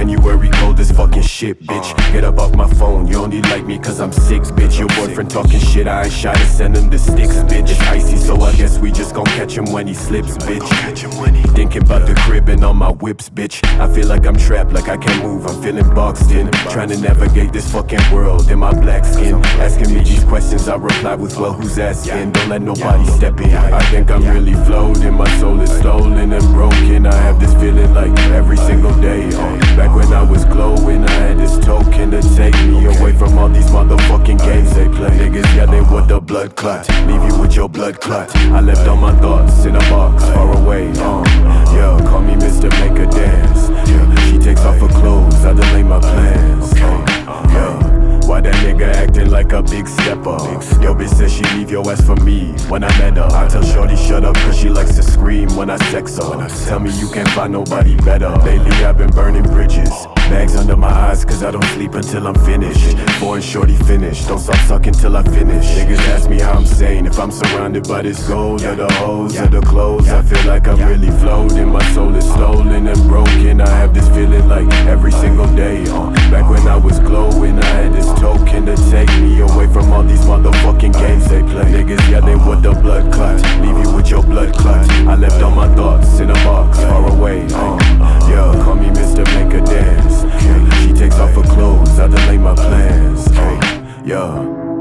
January cold as fucking shit, bitch. Get up off my phone, you only like me cause I'm 6, bitch. Your boyfriend talking shit, I ain't shy to send him the sticks, bitch. It's icy, so I guess we just gon' catch him when he slips, bitch. Thinking about the crib and all my whips, bitch. I feel like I'm trapped, like I can't move, I'm feeling boxed in. Trying to navigate this fucking world in my black skin. Asking me these questions, I reply with, well, who's asking? Don't let nobody step in. I think I'm really floating, my soul is stolen and broken. I have this feeling like every single day. Back when I was glowing, I had this token to take me away from all these motherfucking games they play. Niggas yelling with the blood clot, leave you with your blood clot. I left all my thoughts in a box far away. Yeah, call me Mr. Make a Dance. Yeah, she takes off her clothes, I delay my plans. Yeah. Why that nigga acting like a big stepper? Yo, bitch said she leave your ass for me when I met her. I tell shorty shut up cause she likes to scream when I sex her. Tell me you can't find nobody better. Lately I've been burning bridges, bags under my eyes cause I don't sleep until I'm finished. Boy, shorty finished, don't stop sucking till I finish. Niggas ask me how I'm sane, if I'm surrounded by this gold or the hoes or the clothes. I feel like I'm really floating, my soul is stolen and broken. I have this feeling like every single day. Back when I was glowing, I had this token to take me away from all these motherfucking games they play. Niggas yelling with the blood clot, leave you with your blood clot. I left all my thoughts in a box far away. Yeah, call me Mr. Make a Dance. She takes off her clothes, I delay my plans. Yeah.